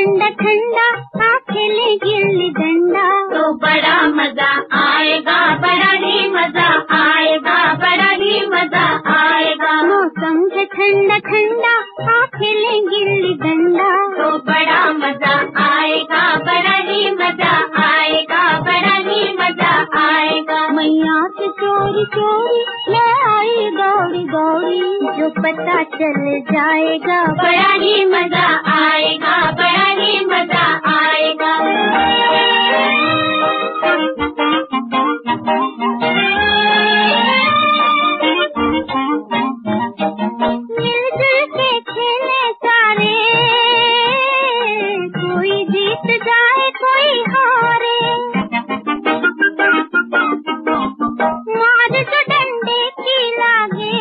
ठंडा ठंडा खेले गिल्ली डंडा तो बड़ा मजा आएगा, बड़ा ही मजा आएगा, बड़ा ही मजा आएगा। मौसम है ठंडा ठंडा खेले गिल्ली डंडा तो बड़ा मजा आएगा, बड़ा ही मजा आएगा, बड़ा ही मजा आएगा। मैया से चोरी चोरी मैं आई दौड़ी दौड़ी, जो पता चल जाएगा बड़ा ही मजा आएगा, बड़ा ही मजा आएगा। मिलजुल के खेले सारे, कोई जीत जाए कोई हारे, मार जो डंडे की लागे,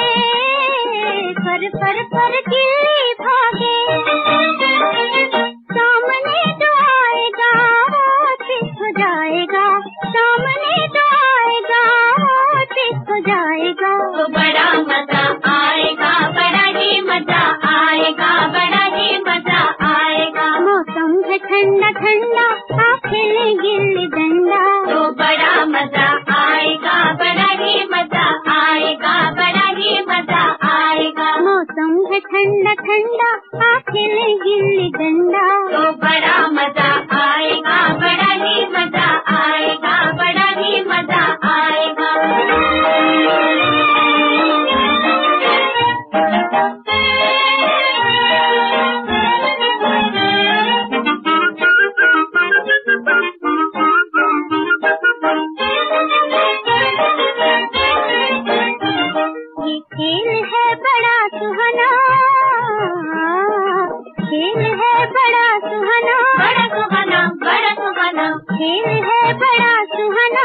पर गिल्ली भागे। सामने जो आएगा वो ठीक हो जाएगा, सामने जो आएगा वो ठीक हो जाएगा। तो बड़ा मजा आएगा, बड़ा ही मजा आएगा, बड़ा ही मजा आएगा। मौसम है ठंडा ठंडा खेले गिल्ली डंडा तो बड़ा मजा आएगा, बड़ा ही मजा आएगा, बड़ा ही मजा आएगा। मौसम है ठंडा ठंडा खेले गिल्ली डंडा तो बड़ा मजा आएगा, बड़ा ही मजा आएगा, बड़ा ही मजा आएगा। ये खेल है बड़ा सुहाना, खेल है बड़ा सुहाना, बड़ा सुहाना, बड़ा सुहाना, खेल है बड़ा सुहाना,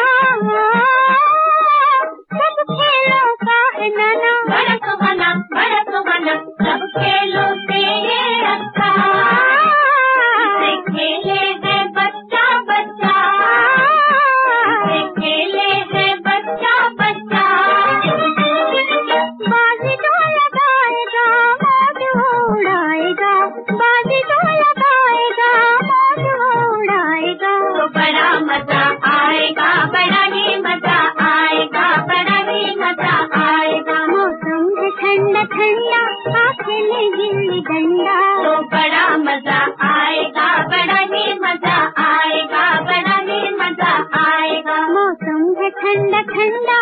सब खेलों का है नाना। बड़ा सुहाना, बड़ा सुहाना, सब खेलों से ये अच्छा, से खेले है बच्चा बच्चा, से खेले है बच्चा बच्चा। बाजी तो लगाएगा मौज उड़ाएगा, बाजी तो लगाएगा मौज उड़ाएगा। तो बड़ा मजा आएगा, बड़ा ही मजा आएगा, बड़ा ही मजा आएगा। मौसम है ठंडा ठंडा खेले गिल्ली डंडा तो बड़ा मजा आएगा, बड़ा ही मजा आएगा, बड़ा ही मजा आएगा। मौसम है ठंडा ठंडा